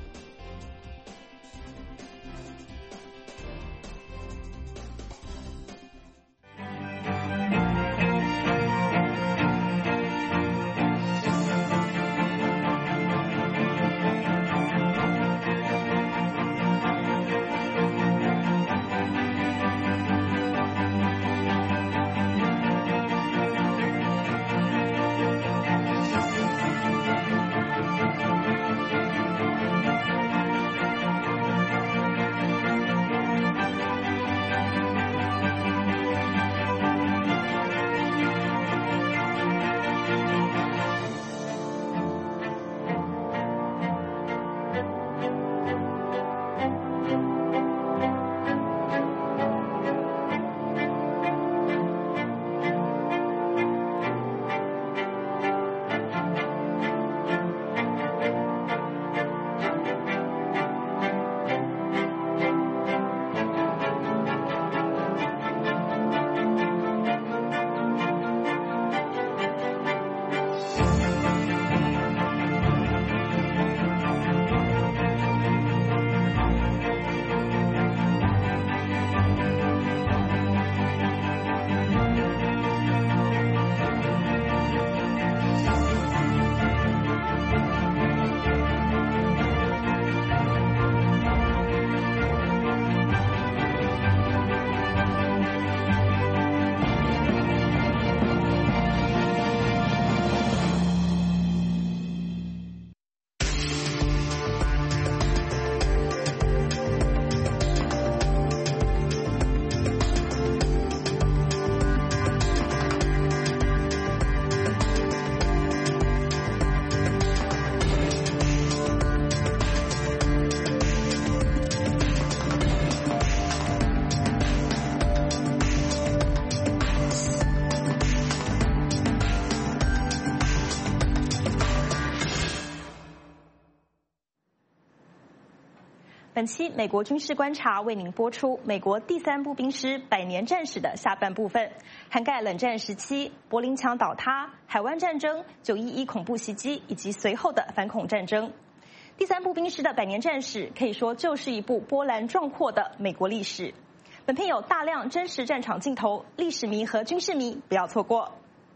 Speaker 2: 本期美国军事观察为您播出美国第三步兵师百年战史的下半部分，涵盖冷战时期、柏林墙倒塌、海湾战争、九一一恐怖袭击以及随后的反恐战争。第三步兵师的百年战史可以说就是一部波澜壮阔的美国历史。本片有大量真实战场镜头，历史迷和军事迷不要错过。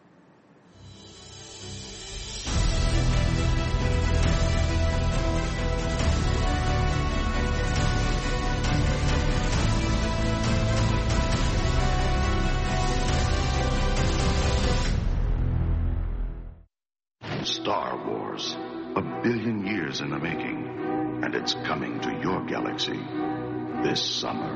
Speaker 6: Star Wars, a billion years in the making, and it's coming to your galaxy this summer.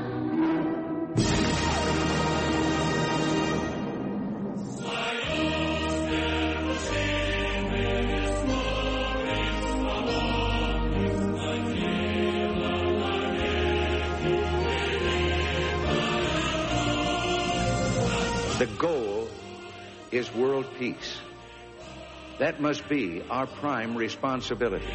Speaker 7: The goal is world peace. That must be our prime responsibility.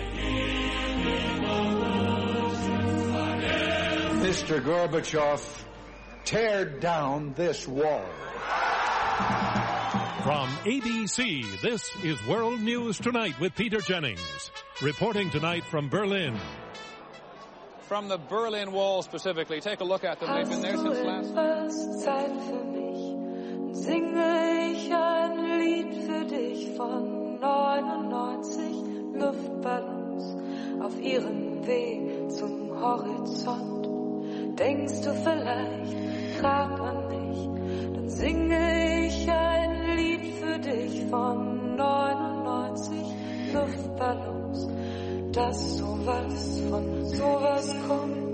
Speaker 23: Mister Gorbachev,
Speaker 8: tear down this wall.
Speaker 10: From A B C, this is World News Tonight with Peter Jennings. Reporting tonight from Berlin.
Speaker 23: From the Berlin Wall specifically, take a look at them. They've been there since last
Speaker 24: Zeit für mich, singe ich ein Lied für dich von neunundneunzig Luftballons auf ihrem Weg zum Horizont. Denkst du vielleicht grad an mich, dann singe ich ein Lied für dich von neunundneunzig Luftballons, dass sowas von sowas kommt.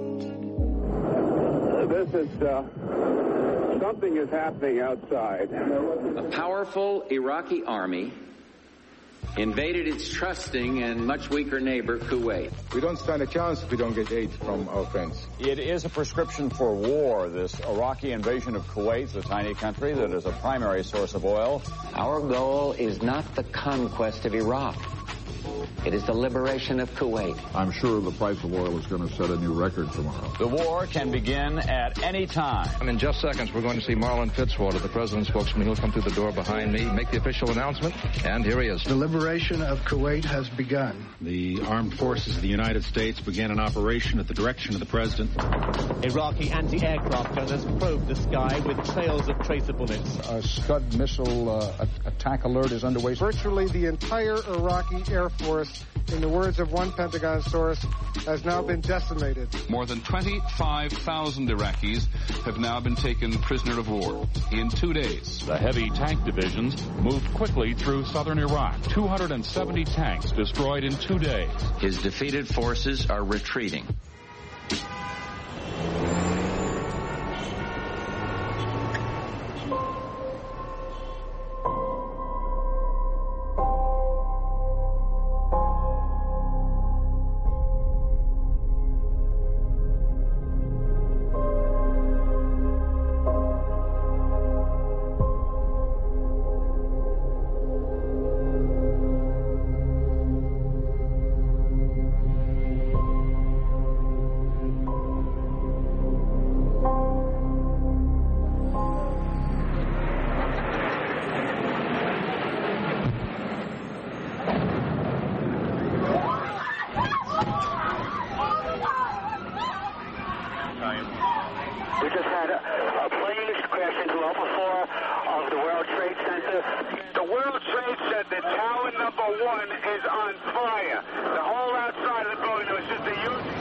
Speaker 25: This is, uh, something is happening outside.
Speaker 7: A powerful Iraqi army invaded its trusting and much weaker neighbor, Kuwait.
Speaker 26: We don't stand a chance if we don't get aid from our friends.
Speaker 27: It is a prescription for war, this Iraqi invasion of Kuwait, the tiny country that is a primary source of oil.
Speaker 7: Our goal is not the conquest of Iraq. It is the liberation of Kuwait.
Speaker 28: I'm sure the price of oil is going to set a new record tomorrow.
Speaker 27: The war can begin at any time.
Speaker 29: And in just seconds, we're going to see Marlon Fitzwater, the president's spokesman. He'll come through the door behind me, make the official announcement, and here he is.
Speaker 30: The liberation of Kuwait has begun.
Speaker 31: The armed forces of the United States began an operation at the direction of the president.
Speaker 32: Iraqi anti-aircraft gunners probed the sky with trails of tracer bullets.
Speaker 26: A Scud missile uh, attack alert is underway.
Speaker 33: Virtually the entire Iraqi Air Force, in the words of one Pentagon source, has now been decimated.
Speaker 34: More than twenty-five thousand Iraqis have now been taken prisoner of war in two days.
Speaker 10: The heavy tank divisions moved quickly through southern Iraq. two hundred seventy tanks destroyed in two days.
Speaker 7: His defeated forces are retreating.
Speaker 25: We just had a, a plane crash into Alpha four of the World Trade Center. The World Trade Center, tower number one, is on fire. The whole outside of the building, there was just a huge...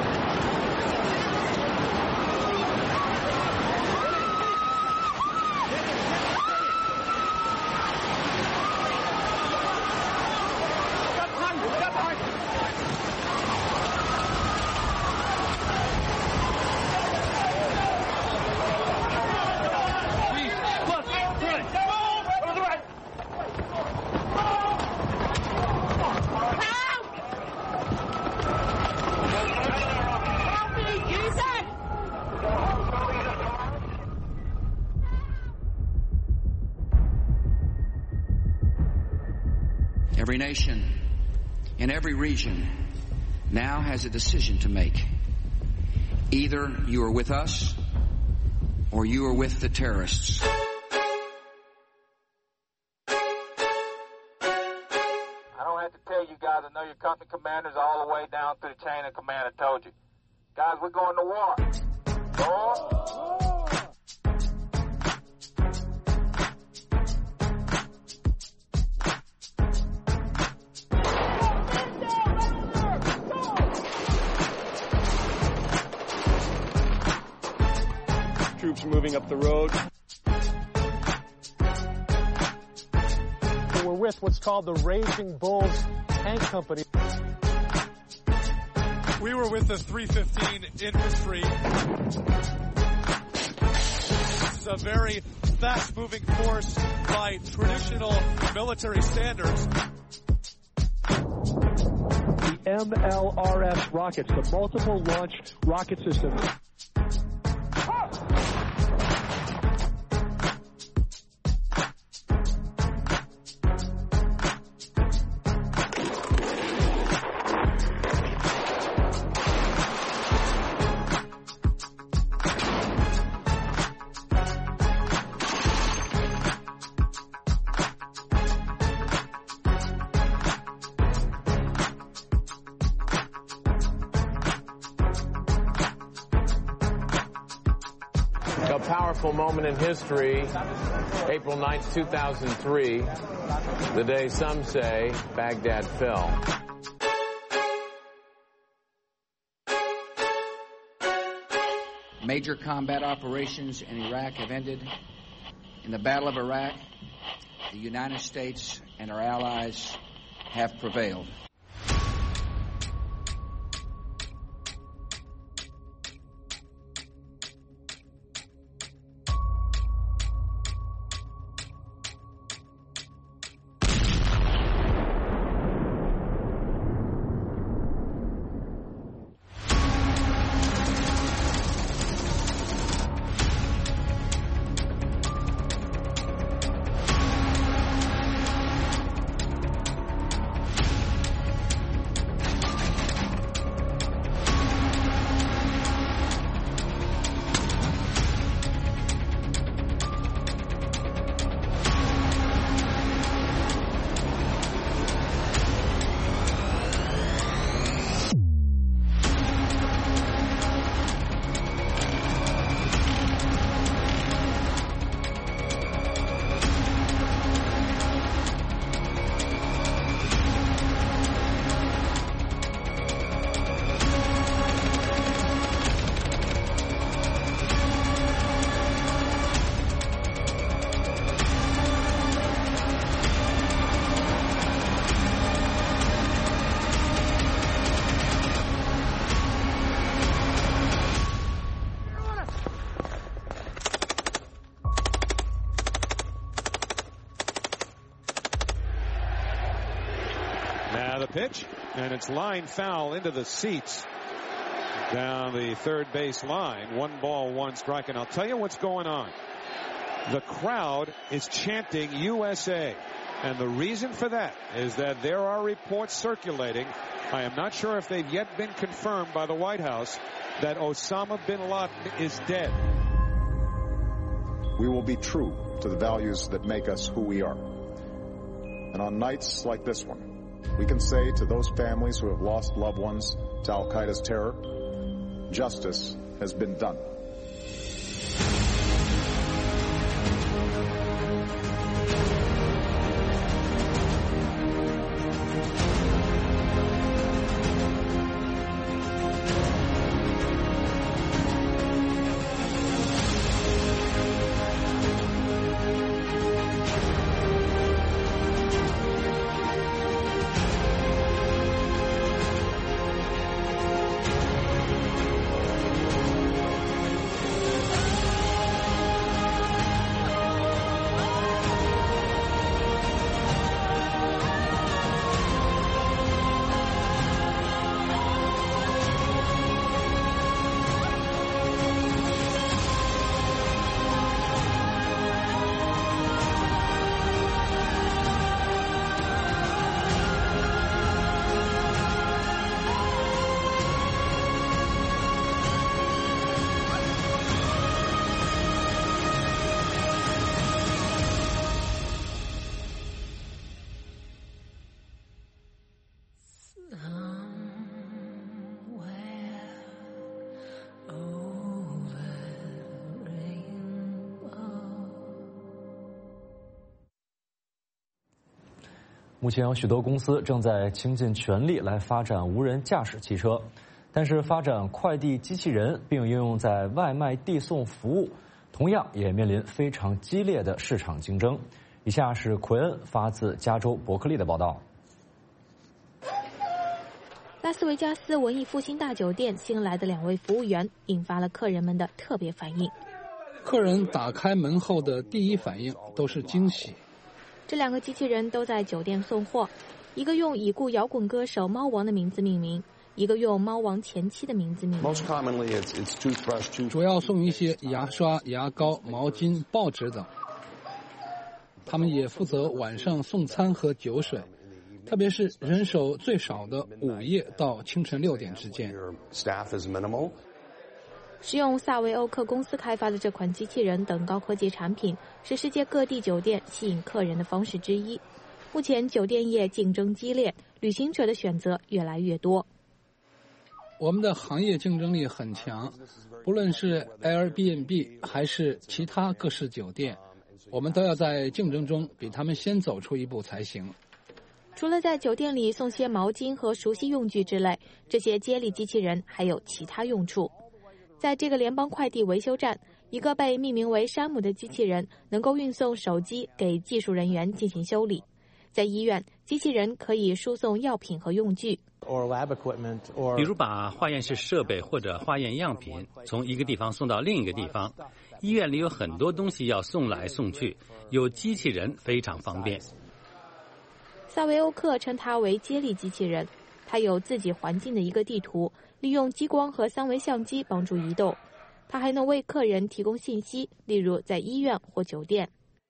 Speaker 35: Every nation in every region now has a decision to make. Either you are with us or you are with the terrorists.
Speaker 25: I don't have to tell you guys, I know your company commanders all the way down through the chain of command. I told you. Guys, we're going to war. War.
Speaker 23: Troops moving up the road.
Speaker 36: We're with what's called the Raging Bulls Tank Company.
Speaker 37: We were with the three fifteen Infantry. This is a very fast-moving force by traditional military standards.
Speaker 36: The M L R S rockets, the multiple launch rocket systems.
Speaker 1: A powerful moment in history, April ninth, two thousand three, the day some say Baghdad fell.
Speaker 35: Major combat operations in Iraq have ended. In the Battle of Iraq, the United States and our allies have prevailed.
Speaker 3: Pitch, and it's line foul into the seats down the third base line. One ball, one strike. And I'll tell you what's going on. The crowd is chanting U S A. And the reason for that is that there are reports circulating. I am not sure if they've yet been confirmed by the White House that Osama bin Laden is dead.
Speaker 26: We will be true to the values that make us who we are. And on nights like this one, we can say to those families who have lost loved ones to Al-Qaeda's terror, justice has been done.
Speaker 4: 目前有许多公司正在倾尽全力来发展无人驾驶汽车，但是发展快递机器人并应用在外卖递送服务，同样也面临非常激烈的市场竞争。以下是奎恩发自加州伯克利的报道。
Speaker 5: 拉斯维加斯文艺复兴大酒店新来的两位服务员引发了客人们的特别反应。
Speaker 9: 客人打开门后的第一反应都是惊喜。
Speaker 5: 这两个机器人都在酒店送货，一个用已故摇滚歌手猫王的名字命名，一个用猫王前妻的名字命名。
Speaker 9: 主要送一些牙刷、牙膏、毛巾、报纸等。他们也负责晚上送餐和酒水，特别是人手最少的午夜到清晨六点之间。
Speaker 5: 使用萨维欧克公司开发的这款机器人等高科技产品，是世界各地酒店吸引客人的方式之一。目前酒店业竞争激烈，旅行者的选择越来越多。
Speaker 9: 我们的行业竞争力很强，不论是 Airbnb 还是其他各式酒店，我们都要在竞争中比他们先走出一步才行。
Speaker 5: 除了在酒店里送些毛巾和熟悉用具之类，这些接力机器人还有其他用处。在这个联邦快递维修站，一个被命名为山姆的机器人能够运送手机给技术人员进行修理。在医院，机器人可以输送药品和用具，
Speaker 2: 比如把化验室设备或者化验样品从一个地方送到另一个地方。医院里有很多东西要送来送去，有机器人非常方便。
Speaker 5: 萨维欧克称它为接力机器人，它有自己环境的一个地图，利用激光和三维相机帮助移动。它还能为客人提供信息，例如在医院或酒店。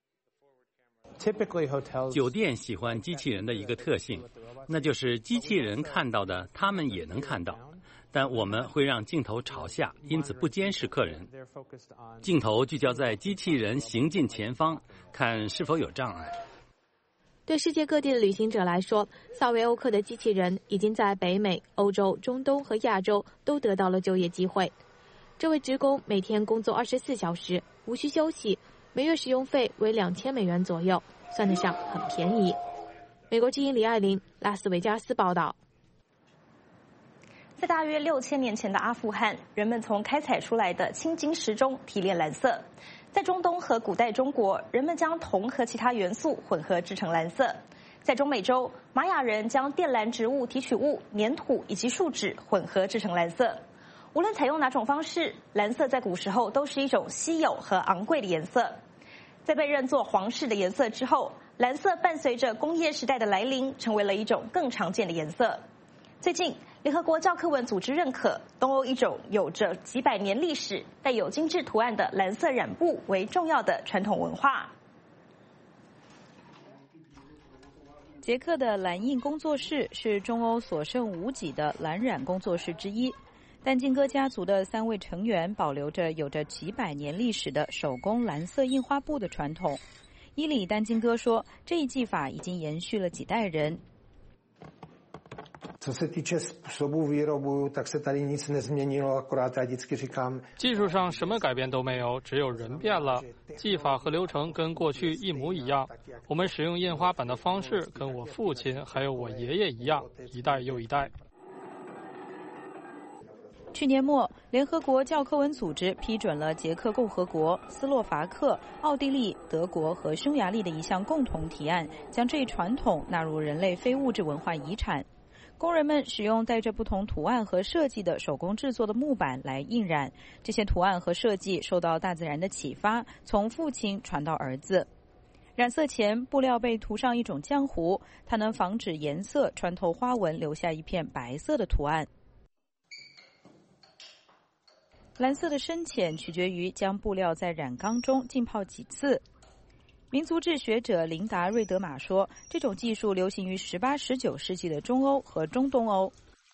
Speaker 2: 酒店喜欢机器人的一个特性，那就是机器人看到的他们也能看到，但我们会让镜头朝下，因此不监视客人。镜头聚焦在机器人行进前方，看是否有障碍。
Speaker 5: 对世界各地的旅行者来说，萨维欧克的机器人已经在北美、欧洲、中东和亚洲都得到了就业机会。这位职工每天工作二十四小时，无需休息，每月使用费为两千美元左右，算得上很便宜。美国之音李爱玲，拉斯维加斯报道。
Speaker 6: 在大约六千年前的阿富汗，人们从开采出来的青金石中提炼蓝色。在中东和古代中国，人们将铜和其他元素混合制成蓝色。在中美洲，玛雅人将靛蓝植物提取物、粘土以及树脂混合制成蓝色。无论采用哪种方式，蓝色在古时候都是一种稀有和昂贵的颜色。在被认作皇室的颜色之后，蓝色伴随着工业时代的来临，成为了一种更常见的颜色。最近，联合国教科文组织认可东欧一种有着几百年历史、带有精致图案的蓝色染布为重要的传统文化。
Speaker 8: 捷克的蓝印工作室是中欧所剩无几的蓝染工作室之一。但金戈家族的三位成员保留着有着几百年历史的手工蓝色印花布的传统。伊里丹金戈说，这一技法已经延续了几代人。
Speaker 11: 技术上什么改变都没有，只有人变了。技法和流程跟过去一模一样。我们使用印花板的方式跟我父亲还有我爷爷一样，一代又一代。
Speaker 8: 去年末，联合国教科文组织批准了捷克共和国、斯洛伐克、奥地利、德国和匈牙利的一项共同提案，将这一传统纳入人类非物质文化遗产。工人们使用带着不同图案和设计的手工制作的木板来印染，这些图案和设计受到大自然的启发，从父亲传到儿子。染色前，布料被涂上一种浆糊，它能防止颜色穿透花纹，留下一片白色的图案。蓝色的深浅取决于将布料在染缸中浸泡几次。民族志学者琳达·瑞德玛说，这种技术流行于十八、十九世纪的中欧和中东欧。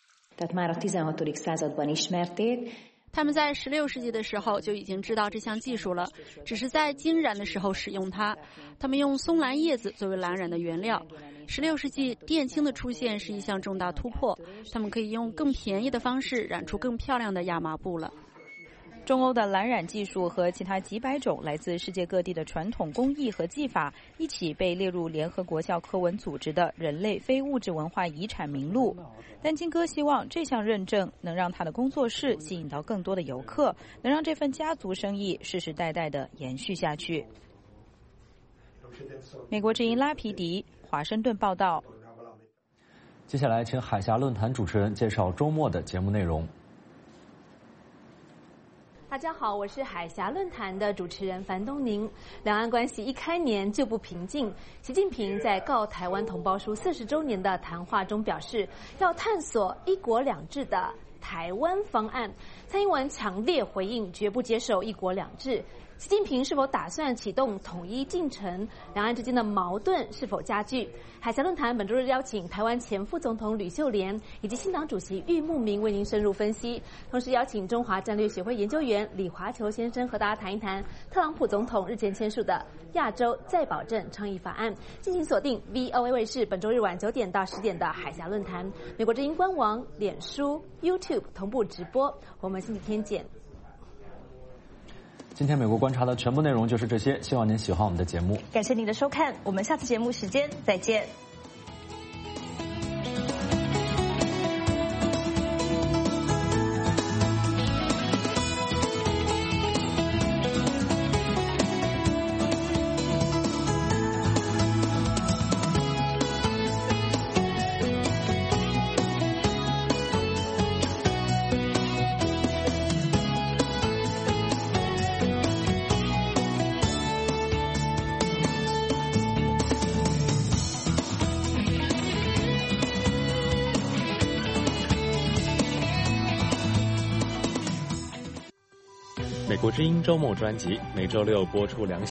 Speaker 12: 他们在十六世纪的时候就已经知道这项技术了，只是在经染的时候使用它。他们用松兰叶子作为蓝染的原料。十六世纪电氢的出现是一项重大突破，他们可以用更便宜的方式染出更漂亮的亚麻布了。
Speaker 8: 中欧的蓝染技术和其他几百种来自世界各地的传统工艺和技法一起被列入联合国教科文组织的人类非物质文化遗产名录。但金戈希望这项认证能让他的工作室吸引到更多的游客，能让这份家族生意世世代代的延续下去。美国之音拉皮迪，华盛顿报道。
Speaker 4: 接下来请海峡论坛主持人介绍周末的节目内容。
Speaker 13: 大家好，我是海峡论坛的主持人樊东宁。两岸关系一开年就不平静，习近平在告台湾同胞书四十周年的谈话中表示，要探索一国两制的台湾方案。蔡英文强烈回应，绝不接受一国两制。 习近平是否打算启动统一进程？两岸之间的矛盾是否加剧？海峡论坛本周日邀请台湾前副总统吕秀莲以及新党主席郁慕明为您深入分析，同时邀请中华战略协会研究员李华球先生和大家谈一谈特朗普总统日前签署的亚洲再保证倡议法案。敬请锁定 V O A 卫视本周日晚九点到十点的海峡论坛，美国之音官网、脸书、YouTube 同步直播。我们星期天见。
Speaker 4: 今天美国观察的全部内容就是这些，希望您喜欢我们的节目。
Speaker 6: 感谢您的收看，我们下次节目时间再见。
Speaker 14: 美国之音周末专辑每周六播出两